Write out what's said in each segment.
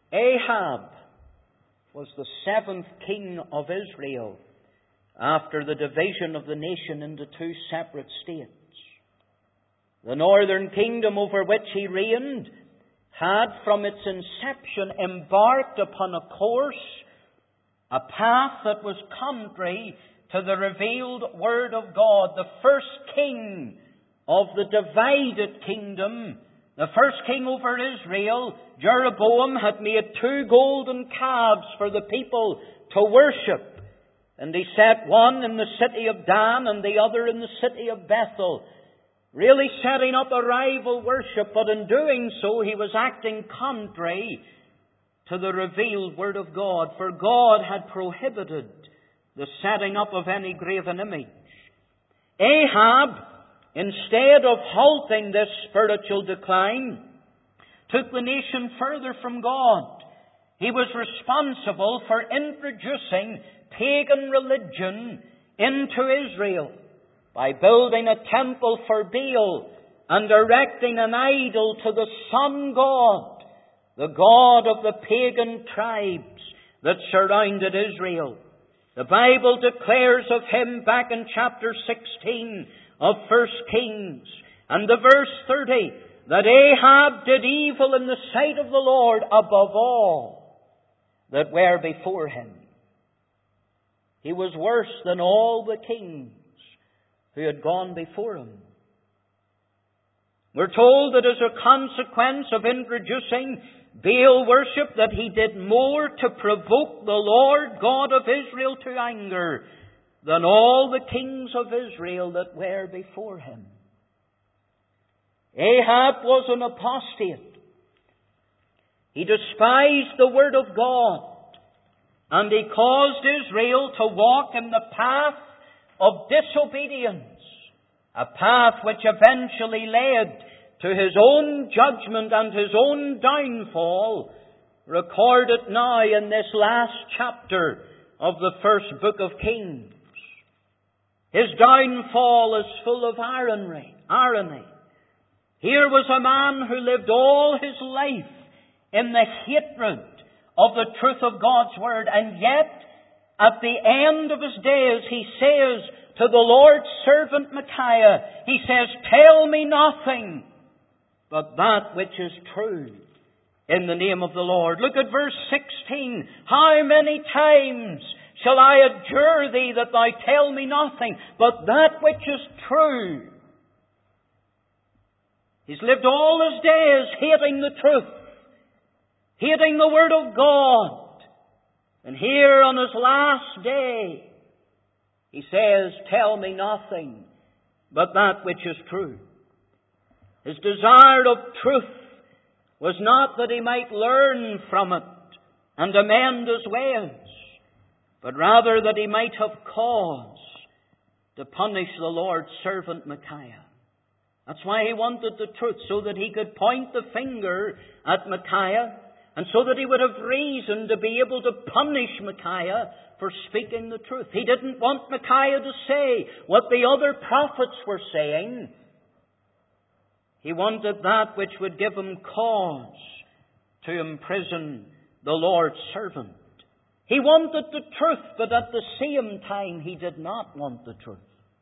Ahab was the seventh king of Israel after the division of the nation into two separate states. The northern kingdom over which he reigned had from its inception embarked upon a course, a path that was contrary to the revealed Word of God. The first king of the divided kingdom, the first king over Israel, Jeroboam, had made two golden calves for the people to worship. And he set one in the city of Dan and the other in the city of Bethel, really setting up a rival worship. But in doing so, he was acting contrary to the revealed Word of God. For God had prohibited the setting up of any graven image. Ahab, instead of halting this spiritual decline, took the nation further from God. He was responsible for introducing pagan religion into Israel by building a temple for Baal and erecting an idol to the sun god, the god of the pagan tribes that surrounded Israel. The Bible declares of him back in chapter 16 of 1 Kings and the verse 30 that Ahab did evil in the sight of the Lord above all that were before him. He was worse than all the kings who had gone before him. We're told that as a consequence of introducing Baal worship, that he did more to provoke the Lord God of Israel to anger than all the kings of Israel that were before him. Ahab was an apostate. He despised the Word of God, and he caused Israel to walk in the path of disobedience, a path which eventually led to his own judgment and his own downfall, recorded now in this last chapter of the first book of Kings. His downfall is full of irony. Here was a man who lived all his life in the hatred of the truth of God's Word, and yet, at the end of his days, he says to the Lord's servant Micaiah, he says, "Tell me nothing but that which is true in the name of the Lord." Look at verse 16. "How many times shall I adjure thee that thou tell me nothing but that which is true?" He's lived all his days hating the truth, hating the Word of God. And here on his last day, he says, "Tell me nothing but that which is true." His desire of truth was not that he might learn from it and amend his ways, but rather that he might have cause to punish the Lord's servant Micaiah. That's why he wanted the truth, so that he could point the finger at Micaiah, and so that he would have reason to be able to punish Micaiah for speaking the truth. He didn't want Micaiah to say what the other prophets were saying. He wanted that which would give him cause to imprison the Lord's servant. He wanted the truth, but at the same time he did not want the truth.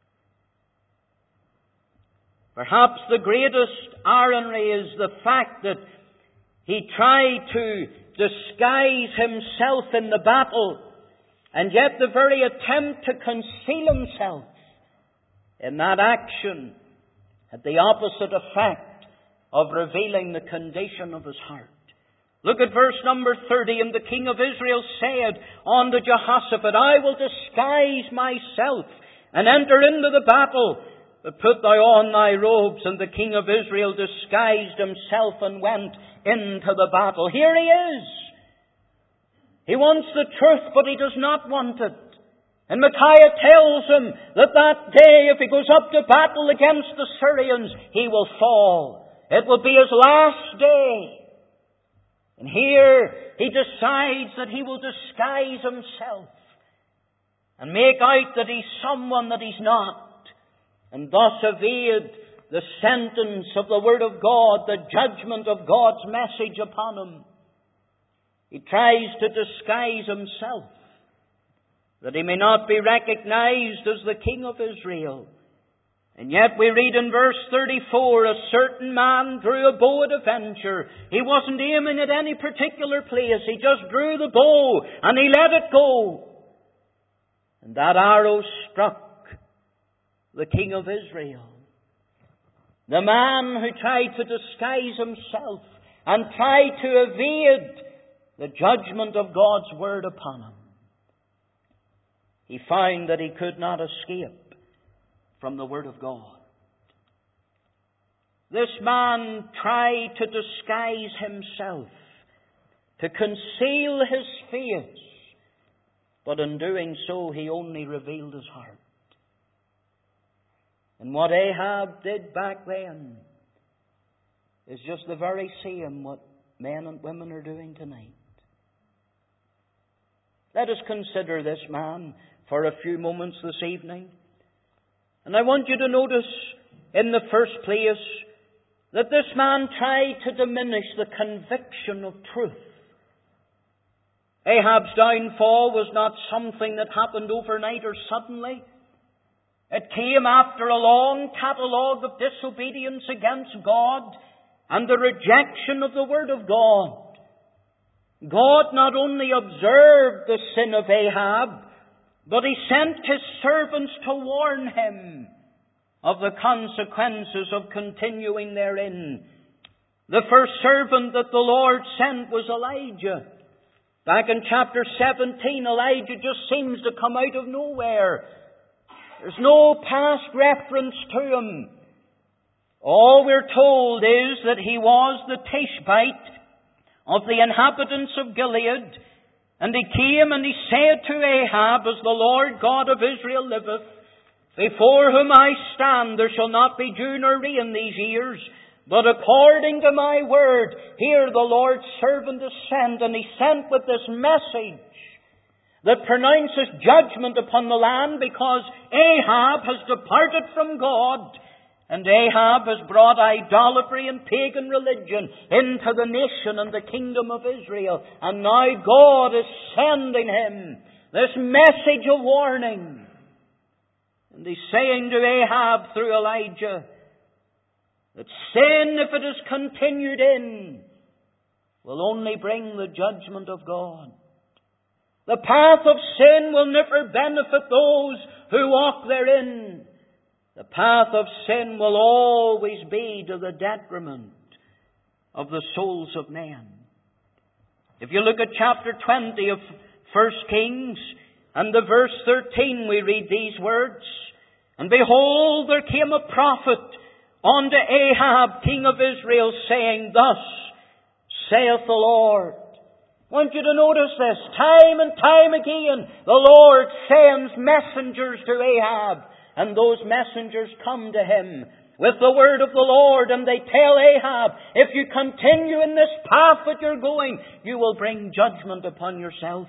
Perhaps the greatest irony is the fact that he tried to disguise himself in the battle, and yet the very attempt to conceal himself in that action had the opposite effect of revealing the condition of his heart. Look at verse number 30. "And the king of Israel said unto Jehoshaphat, I will disguise myself and enter into the battle. But put thou on thy robes." And the king of Israel disguised himself and went into the battle. Here he is. He wants the truth, but he does not want it. And Micaiah tells him that day, if he goes up to battle against the Syrians, he will fall. It will be his last day. And here he decides that he will disguise himself and make out that he's someone that he's not, and thus evade the sentence of the Word of God, the judgment of God's message upon him. He tries to disguise himself, that he may not be recognized as the King of Israel. And yet we read in verse 34, a certain man drew a bow at a venture. He wasn't aiming at any particular place. He just drew the bow and he let it go. And that arrow struck the King of Israel. The man who tried to disguise himself and tried to evade the judgment of God's word upon him. He found that he could not escape from the word of God. This man tried to disguise himself, to conceal his face, but in doing so he only revealed his heart. And what Ahab did back then is just the very same what men and women are doing tonight. Let us consider this man for a few moments this evening. And I want you to notice, in the first place, that this man tried to diminish the conviction of truth. Ahab's downfall was not something that happened overnight or suddenly. It came after a long catalogue of disobedience against God and the rejection of the Word of God. God not only observed the sin of Ahab, but He sent His servants to warn him of the consequences of continuing therein. The first servant that the Lord sent was Elijah. Back in chapter 17, Elijah just seems to come out of nowhere. There's no past reference to him. All we're told is that he was the Tishbite of the inhabitants of Gilead. And he came and he said to Ahab, as the Lord God of Israel liveth, before whom I stand, there shall not be dew nor rain these years, but according to my word, here the Lord's servant is sent. And he sent with this message that pronounces judgment upon the land because Ahab has departed from God. And Ahab has brought idolatry and pagan religion into the nation and the kingdom of Israel. And now God is sending him this message of warning. And He's saying to Ahab through Elijah that sin, if it is continued in, will only bring the judgment of God. The path of sin will never benefit those who walk therein. The path of sin will always be to the detriment of the souls of men. If you look at chapter 20 of 1 Kings and the verse 13, we read these words, And behold, there came a prophet unto Ahab, king of Israel, saying, Thus saith the Lord. I want you to notice this. Time and time again, the Lord sends messengers to Ahab. And those messengers come to him with the word of the Lord. And they tell Ahab, if you continue in this path that you're going, you will bring judgment upon yourself.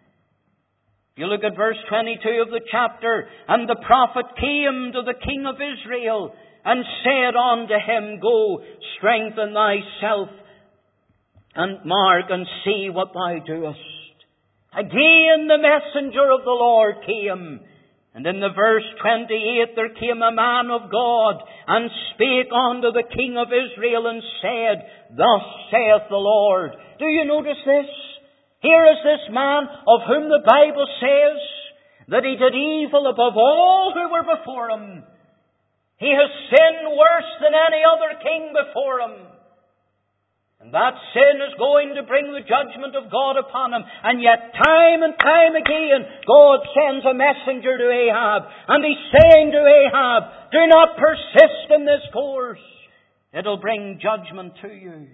If you look at verse 22 of the chapter, And the prophet came to the king of Israel and said unto him, Go, strengthen thyself, and mark and see what thou doest. Again the messenger of the Lord came. And in the verse 28 there came a man of God and spake unto the king of Israel and said, Thus saith the Lord. Do you notice this? Here is this man of whom the Bible says that he did evil above all who were before him. He has sinned worse than any other king before him. And that sin is going to bring the judgment of God upon him. And yet time and time again, God sends a messenger to Ahab. And He's saying to Ahab, Do not persist in this course. It'll bring judgment to you.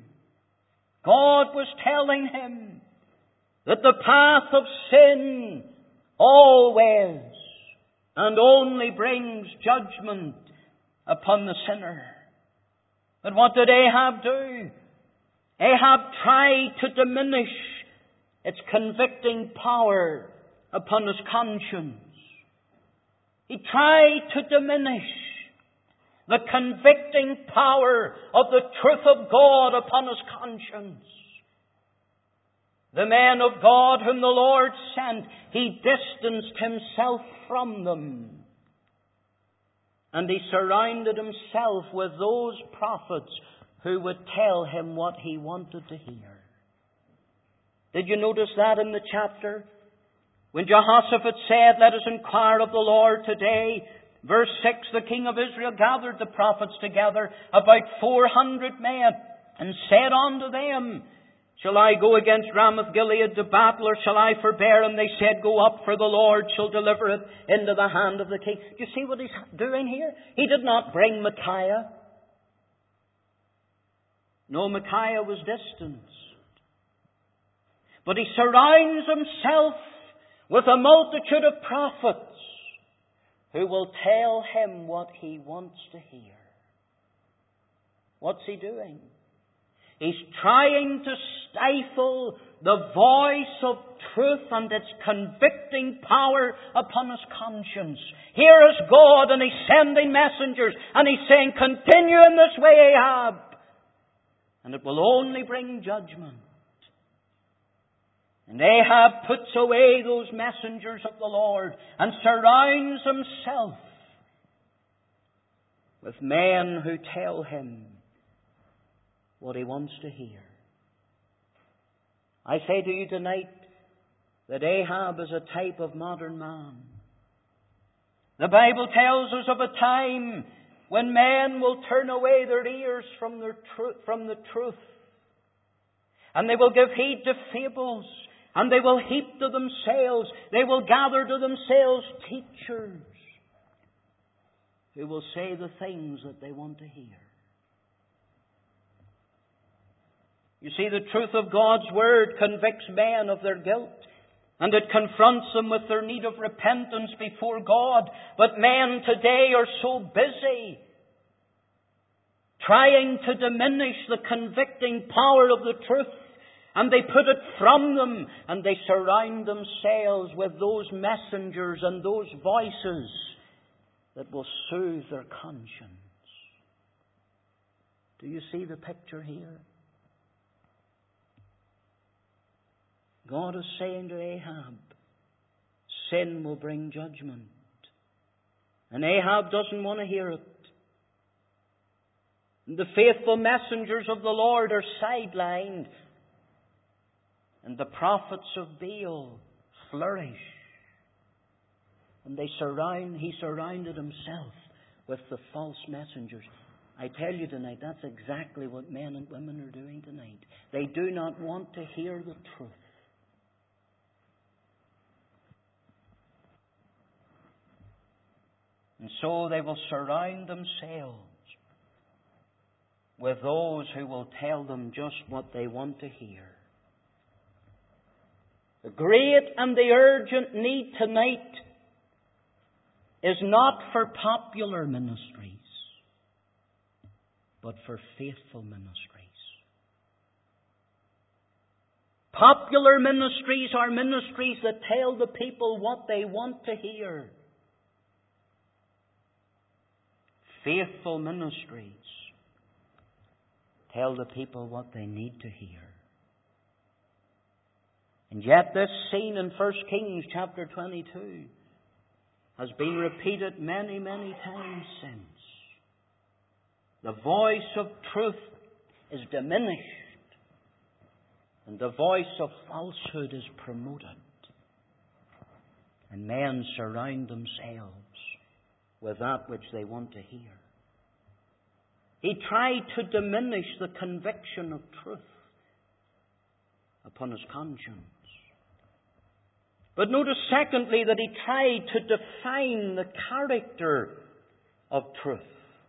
God was telling him that the path of sin always and only brings judgment upon the sinner. But what did Ahab do? Ahab tried to diminish its convicting power upon his conscience. He tried to diminish the convicting power of the truth of God upon his conscience. the men of God whom the Lord sent, He distanced Himself from them. And He surrounded Himself with those prophets who would tell Him what He wanted to hear. Did you notice that in the chapter? When Jehoshaphat said, "Let us inquire of the Lord today," verse 6, the king of Israel gathered the prophets together, about 400 men, and said unto them, "Shall I go against Ramoth Gilead to battle, or shall I forbear?" And they said, "Go up, for the Lord shall deliver it into the hand of the king." Do you see what He's doing here? He did not bring Micaiah. No, Micaiah was distanced. But he surrounds himself with a multitude of prophets who will tell him what he wants to hear. What's he doing? He's trying to stifle the voice of truth and its convicting power upon his conscience. Here is God, and He's sending messengers, and He's saying, "Continue in this way, Ahab, and it will only bring judgment." And Ahab puts away those messengers of the Lord and surrounds himself with men who tell him what he wants to hear. I say to you tonight that Ahab is a type of modern man. The Bible tells us of a time when men will turn away their ears from the truth, and they will give heed to fables, and they will heap to themselves, they will gather to themselves teachers who will say the things that they want to hear. You see, the truth of God's Word convicts men of their guilt, and it confronts them with their need of repentance before God. But men today are so busy trying to diminish the convicting power of the truth, and they put it from them, and they surround themselves with those messengers and those voices that will soothe their conscience. Do you see the picture here? God is saying to Ahab, sin will bring judgment. And Ahab doesn't want to hear it. And the faithful messengers of the Lord are sidelined. And the prophets of Baal flourish. And he surrounded himself with the false messengers. I tell you tonight, that's exactly what men and women are doing tonight. They do not want to hear the truth. And so they will surround themselves with those who will tell them just what they want to hear. The great and the urgent need tonight is not for popular ministries, but for faithful ministries. Popular ministries are ministries that tell the people what they want to hear. Faithful ministries tell the people what they need to hear. And yet this scene in 1 Kings chapter 22 has been repeated many, many times since. The voice of truth is diminished, and the voice of falsehood is promoted. And men surround themselves with that which they want to hear. He tried to diminish the conviction of truth upon his conscience. But notice secondly that he tried to define the character of truth.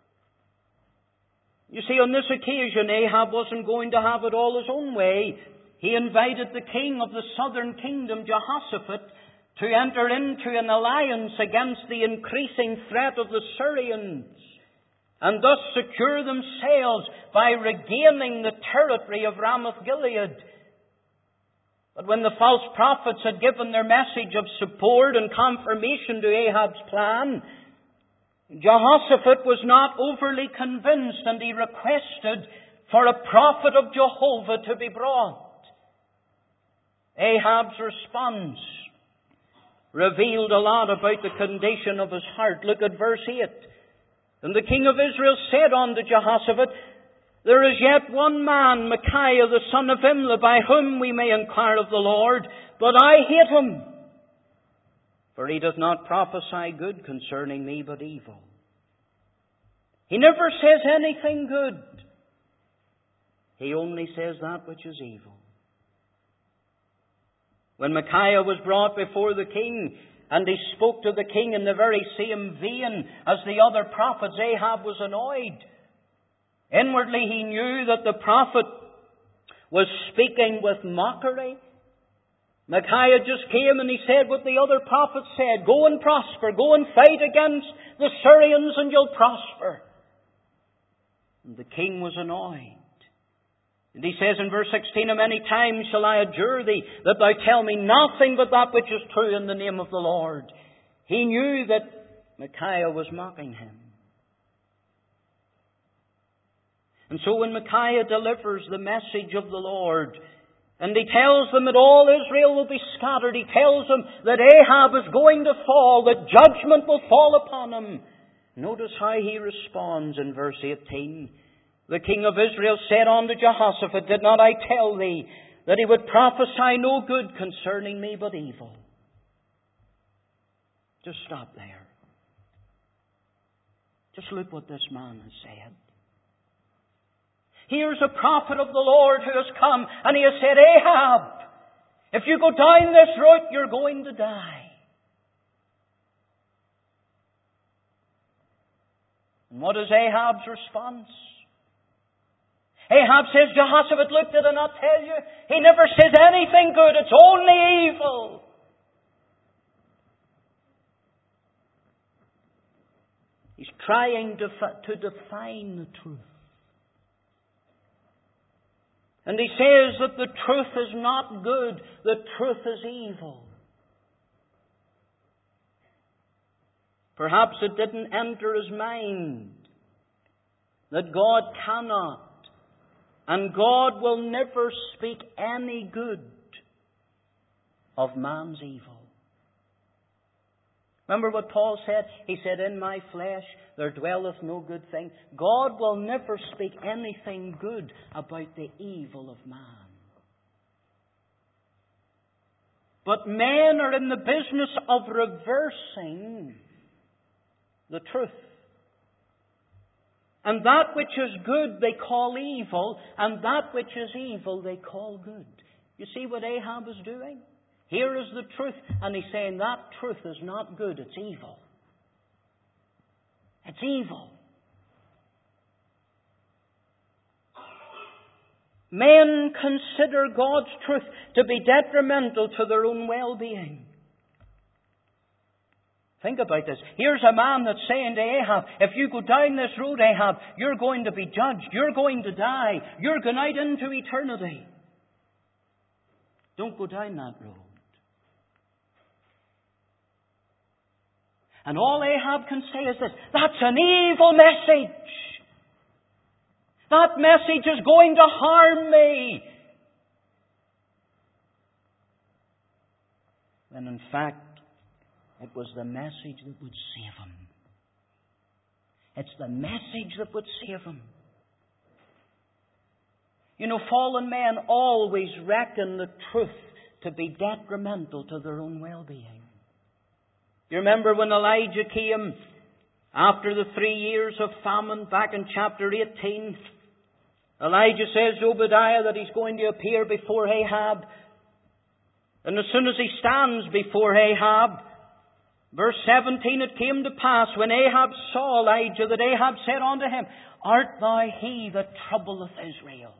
You see, on this occasion, Ahab wasn't going to have it all his own way. He invited the king of the southern kingdom, Jehoshaphat, to enter into an alliance against the increasing threat of the Syrians, and thus secure themselves by regaining the territory of Ramoth Gilead. But when the false prophets had given their message of support and confirmation to Ahab's plan, Jehoshaphat was not overly convinced, and he requested for a prophet of Jehovah to be brought. Ahab's response revealed a lot about the condition of his heart. Look at verse 8. And the king of Israel said unto Jehoshaphat, There is yet one man, Micaiah the son of Imlah, by whom we may inquire of the Lord, but I hate him, for he doth not prophesy good concerning me, but evil. He never says anything good. He only says that which is evil. When Micaiah was brought before the king, and he spoke to the king in the very same vein as the other prophets, Ahab was annoyed. Inwardly he knew that the prophet was speaking with mockery. Micaiah just came and he said what the other prophets said. Go and prosper. Go and fight against the Syrians and you'll prosper. And the king was annoyed. And he says in verse 16, How many times shall I adjure thee that thou tell me nothing but that which is true in the name of the Lord? He knew that Micaiah was mocking him. And so when Micaiah delivers the message of the Lord, and he tells them that all Israel will be scattered, he tells them that Ahab is going to fall, that judgment will fall upon him. Notice how he responds in verse 18. The king of Israel said unto Jehoshaphat, Did not I tell thee that he would prophesy no good concerning me, but evil? Just stop there. Just look what this man has said. Here's a prophet of the Lord who has come, and he has said, Ahab, if you go down this route, you're going to die. And what is Ahab's response? Ahab says, Jehoshaphat, look, did I not tell you? He never says anything good. It's only evil. He's trying to define the truth. And he says that the truth is not good. The truth is evil. Perhaps it didn't enter his mind that God cannot and God will never speak any good of man's evil. Remember what Paul said? He said, In my flesh there dwelleth no good thing. God will never speak anything good about the evil of man. But men are in the business of reversing the truth. And that which is good they call evil, and that which is evil they call good. You see what Ahab is doing? Here is the truth, and he's saying that truth is not good, it's evil. It's evil. Men consider God's truth to be detrimental to their own well-being. Think about this. Here's a man that's saying to Ahab, if you go down this road, Ahab, you're going to be judged. You're going to die. You're going out into eternity. Don't go down that road. And all Ahab can say is this, that's an evil message. That message is going to harm me. When in fact, it was the message that would save him. It's the message that would save him. You know, fallen men always reckon the truth to be detrimental to their own well-being. You remember when Elijah came after the 3 years of famine back in chapter 18? Elijah says to Obadiah that he's going to appear before Ahab. And as soon as he stands before Ahab, verse 17, it came to pass when Ahab saw Elijah that Ahab said unto him, Art thou he that troubleth Israel?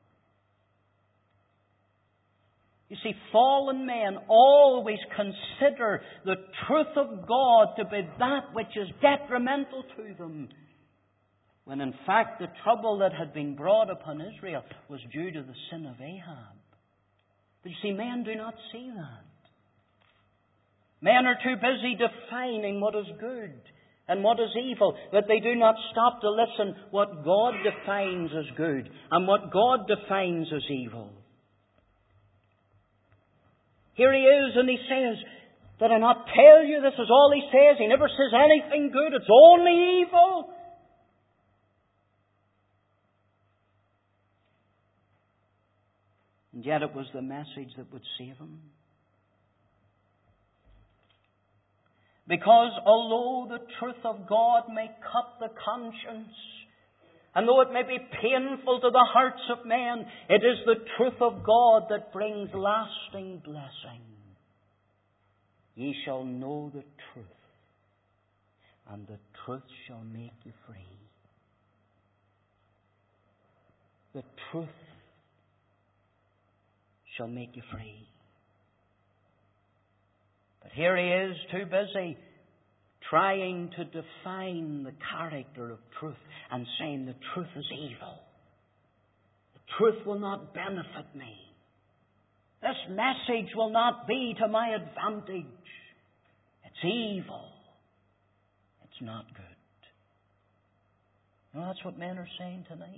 You see, fallen men always consider the truth of God to be that which is detrimental to them, when in fact the trouble that had been brought upon Israel was due to the sin of Ahab. But you see, men do not see that. Men are too busy defining what is good and what is evil, that they do not stop to listen what God defines as good and what God defines as evil. Here he is, and he says, "Did I not tell you this is all he says? He never says anything good. It's only evil." And yet it was the message that would save him. Because although the truth of God may cut the conscience, and though it may be painful to the hearts of men, it is the truth of God that brings lasting blessing. Ye shall know the truth, and the truth shall make you free. The truth shall make you free. But here he is, too busy trying to define the character of truth and saying the truth is evil. The truth will not benefit me. This message will not be to my advantage. It's evil. It's not good. You know, that's what men are saying tonight.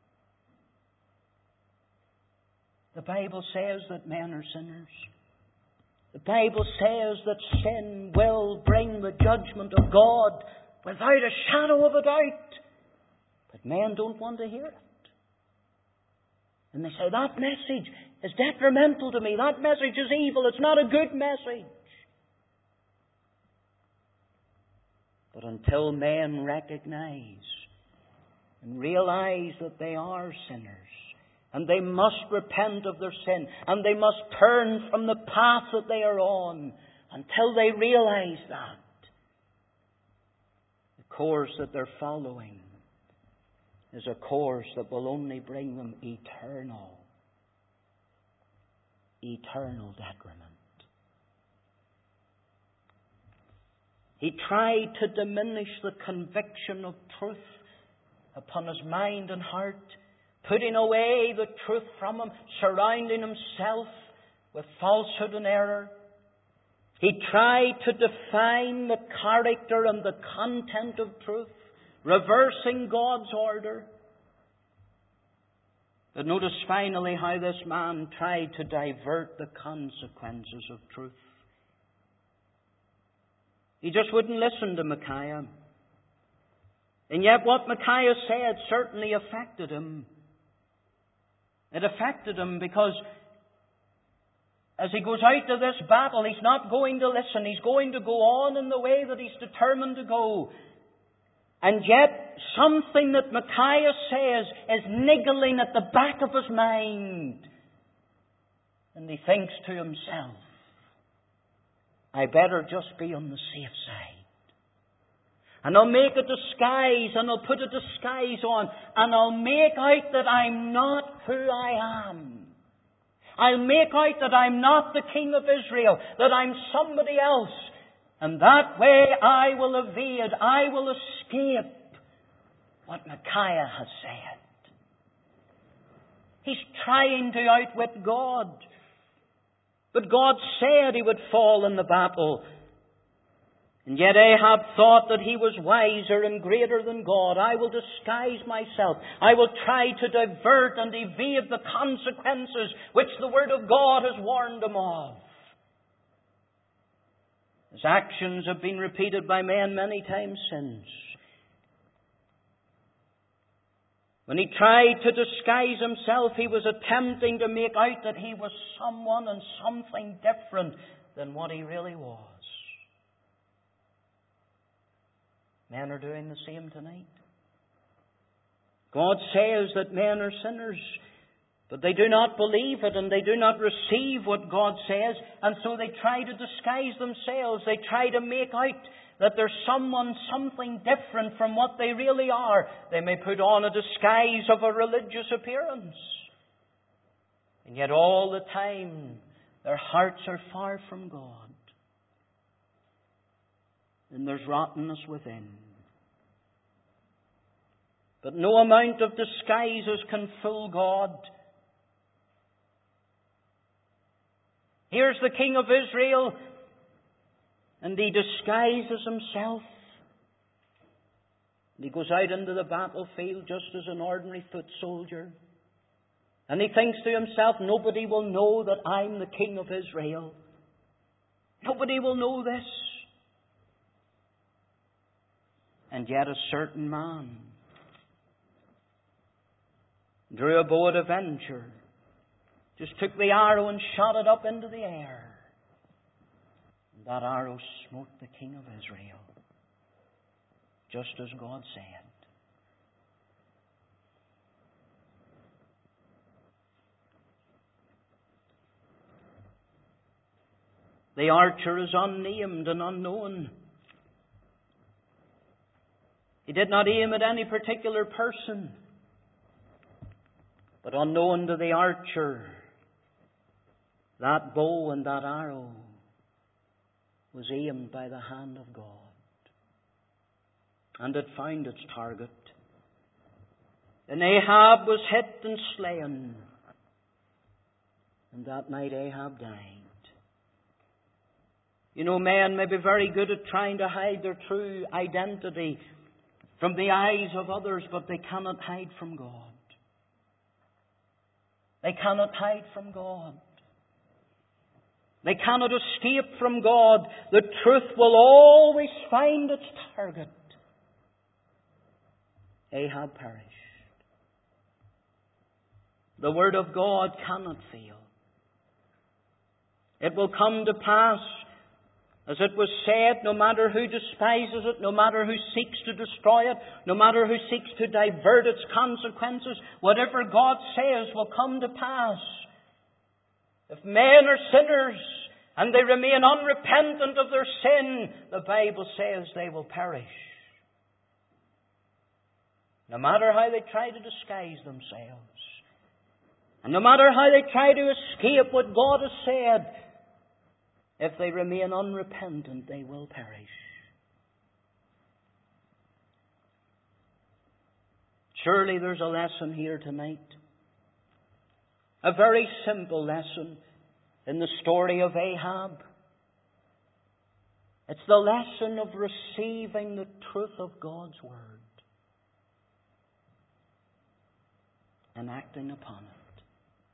The Bible says that men are sinners. The Bible says that sin will bring the judgment of God without a shadow of a doubt. But men don't want to hear it. And they say, that message is detrimental to me. That message is evil. It's not a good message. But until men recognize and realize that they are sinners, and they must repent of their sin, and they must turn from the path that they are on, until they realize that, the course that they're following is a course that will only bring them eternal detriment. He tried to diminish the conviction of truth upon his mind and heart, putting away the truth from him, surrounding himself with falsehood and error. He tried to define the character and the content of truth, reversing God's order. But notice finally how this man tried to divert the consequences of truth. He just wouldn't listen to Micaiah. And yet what Micaiah said certainly affected him. It affected him because as he goes out to this battle, he's not going to listen. He's going to go on in the way that he's determined to go. And yet, something that Micaiah says is niggling at the back of his mind. And he thinks to himself, I better just be on the safe side. And I'll make a disguise, and I'll put a disguise on, and I'll make out that I'm not who I am. I'll make out that I'm not the king of Israel, that I'm somebody else. And that way I will evade, I will escape what Micaiah has said. He's trying to outwit God. But God said he would fall in the battle. And yet Ahab thought that he was wiser and greater than God. I will disguise myself. I will try to divert and evade the consequences which the Word of God has warned him of. His actions have been repeated by men many times since. When he tried to disguise himself, he was attempting to make out that he was someone and something different than what he really was. Men are doing the same tonight. God says that men are sinners, but they do not believe it and they do not receive what God says, and so they try to disguise themselves. They try to make out that there's someone, something different from what they really are. They may put on a disguise of a religious appearance, and yet all the time their hearts are far from God. And there's rottenness within. But no amount of disguises can fool God. Here's the king of Israel, and he disguises himself. And he goes out into the battlefield just as an ordinary foot soldier. And he thinks to himself, nobody will know that I'm the king of Israel. Nobody will know this. And yet a certain man drew a bow at a venture, just took the arrow and shot it up into the air. And that arrow smote the king of Israel, just as God said. The archer is unnamed and unknown. He did not aim at any particular person. But unknown to the archer, that bow and that arrow was aimed by the hand of God. And it found its target. And Ahab was hit and slain. And that night Ahab died. You know, men may be very good at trying to hide their true identity from the eyes of others, but they cannot hide from God. They cannot hide from God. They cannot escape from God. The truth will always find its target. Ahab perished. The word of God cannot fail. It will come to pass, as it was said, no matter who despises it, no matter who seeks to destroy it, no matter who seeks to divert its consequences, whatever God says will come to pass. If men are sinners and they remain unrepentant of their sin, the Bible says they will perish. No matter how they try to disguise themselves, and no matter how they try to escape what God has said, if they remain unrepentant, they will perish. Surely there's a lesson here tonight. A very simple lesson in the story of Ahab. It's the lesson of receiving the truth of God's Word and acting upon it.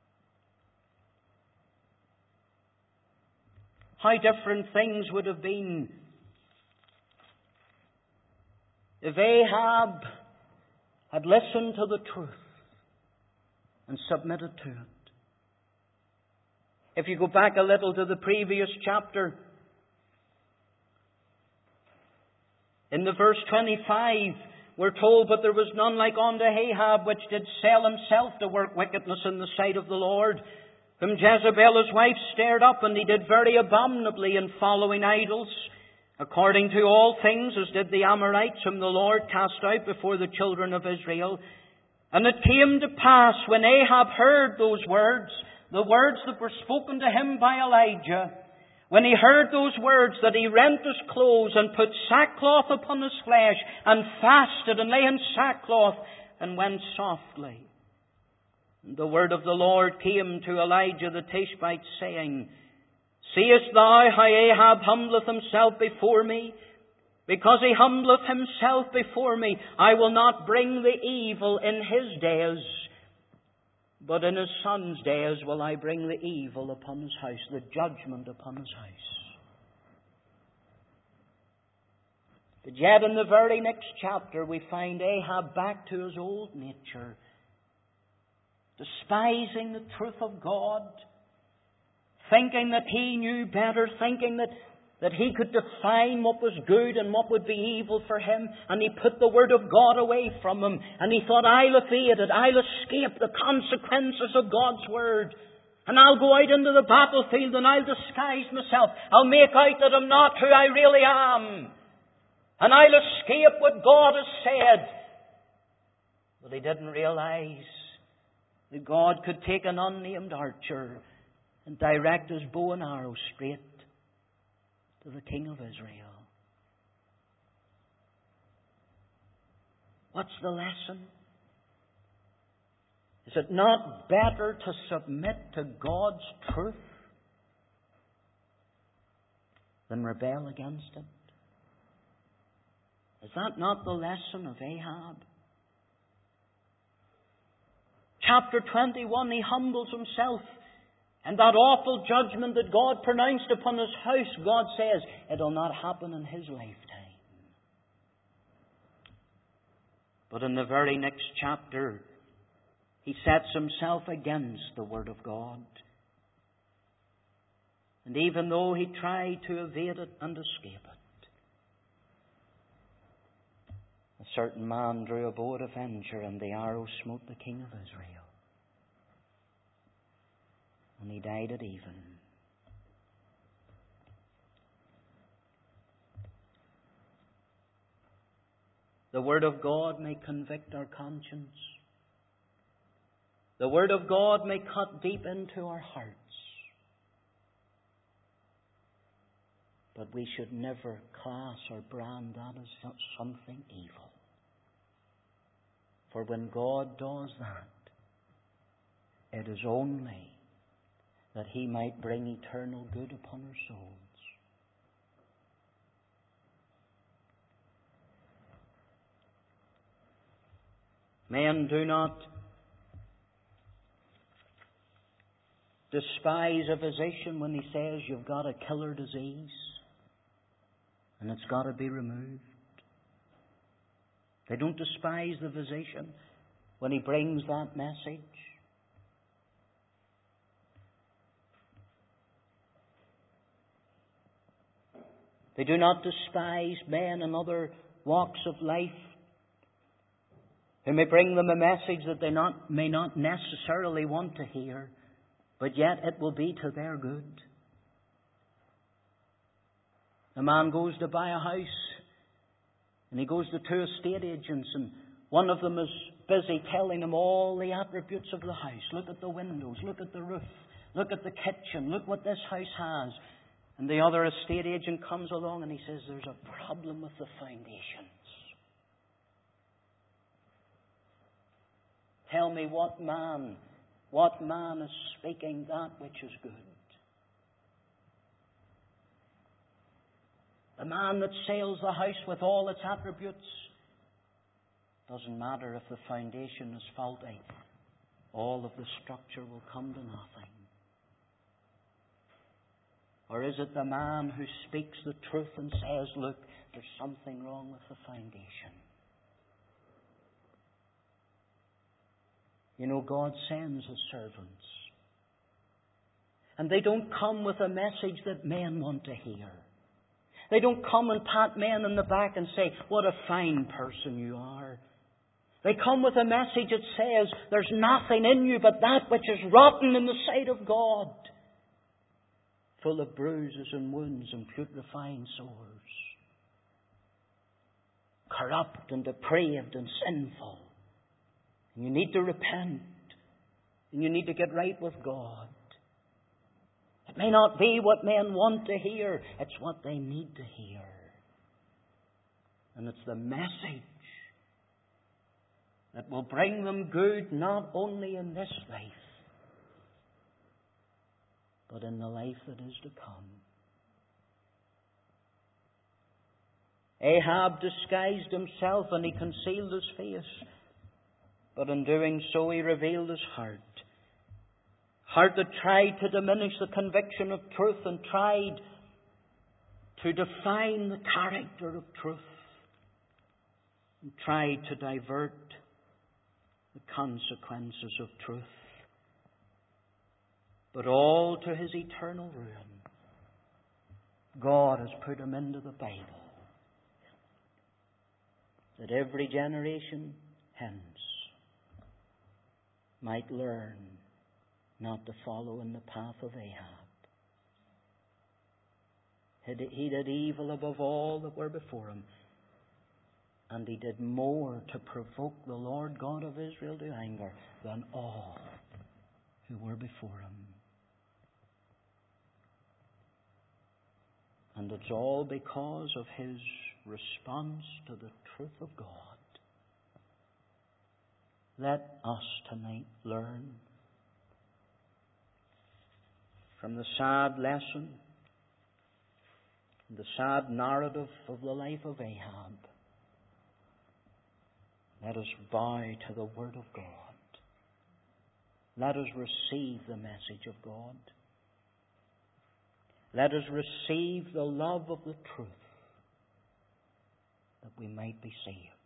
How different things would have been if Ahab had listened to the truth and submitted to it. If you go back a little to the previous chapter, in the verse 25, we're told, "But there was none like unto Ahab, which did sell himself to work wickedness in the sight of the Lord, whom Jezebel his wife stirred up, and he did very abominably in following idols, according to all things as did the Amorites, whom the Lord cast out before the children of Israel. And it came to pass, when Ahab heard those words, the words that were spoken to him by Elijah, when he heard those words, that he rent his clothes and put sackcloth upon his flesh, and fasted and lay in sackcloth, and went softly. And the word of the Lord came to Elijah the Tishbite, saying, Seest thou how Ahab humbleth himself before me? Because he humbleth himself before me, I will not bring the evil in his days, but in his son's days will I bring the evil upon his house, the judgment upon his house. But yet in the very next chapter we find Ahab back to his old nature, despising the truth of God, thinking that he knew better, thinking that he could define what was good and what would be evil for him, and he put the Word of God away from him, and he thought, I'll evade it, I'll escape the consequences of God's Word, and I'll go out into the battlefield and I'll disguise myself, I'll make out that I'm not who I really am, and I'll escape what God has said. But he didn't realize that God could take an unnamed archer and direct his bow and arrow straight to the King of Israel. What's the lesson? Is it not better to submit to God's truth than rebel against it? Is that not the lesson of Ahab? Chapter 21, he humbles himself. And that awful judgment that God pronounced upon his house, God says, it'll not happen in his lifetime. But in the very next chapter, he sets himself against the Word of God. And even though he tried to evade it and escape it, a certain man drew a bow of avenger, and the arrow smote the king of Israel. And he died at even. The Word of God may convict our conscience. The Word of God may cut deep into our hearts. But we should never class or brand that as something evil. For when God does that, it is only that He might bring eternal good upon our souls. Men, do not despise a physician when he says you've got a killer disease and it's got to be removed. They don't despise the physician when he brings that message. They do not despise men in other walks of life who may bring them a message that they may not necessarily want to hear, but yet it will be to their good. A man goes to buy a house, and he goes to two estate agents, and one of them is busy telling him all the attributes of the house. Look at the windows, look at the roof, look at the kitchen, look what this house has. And the other estate agent comes along and he says, there's a problem with the foundations. Tell me what man is speaking that which is good? The man that sails the house with all its attributes, doesn't matter if the foundation is faulty, all of the structure will come to nothing. Or is it the man who speaks the truth and says, look, there's something wrong with the foundation? You know, God sends His servants. And they don't come with a message that men want to hear. They don't come and pat men on the back and say, what a fine person you are. They come with a message that says, there's nothing in you but that which is rotten in the sight of God. Full of bruises and wounds and putrefying sores. Corrupt and depraved and sinful. And you need to repent. And you need to get right with God. It may not be what men want to hear. It's what they need to hear. And it's the message that will bring them good not only in this life, but in the life that is to come. Ahab disguised himself and he concealed his face. But in doing so, he revealed his heart. Heart that tried to diminish the conviction of truth and tried to define the character of truth. And tried to divert the consequences of truth. But all to his eternal ruin. God has put him into the Bible. That every generation hence might learn not to follow in the path of Ahab. He did evil above all that were before him. And he did more to provoke the Lord God of Israel to anger than all who were before him. And it's all because of his response to the truth of God. Let us tonight learn from the sad lesson, the sad narrative of the life of Ahab. Let us bow to the Word of God. let us receive the message of God. Let us receive the love of the truth, that we might be saved.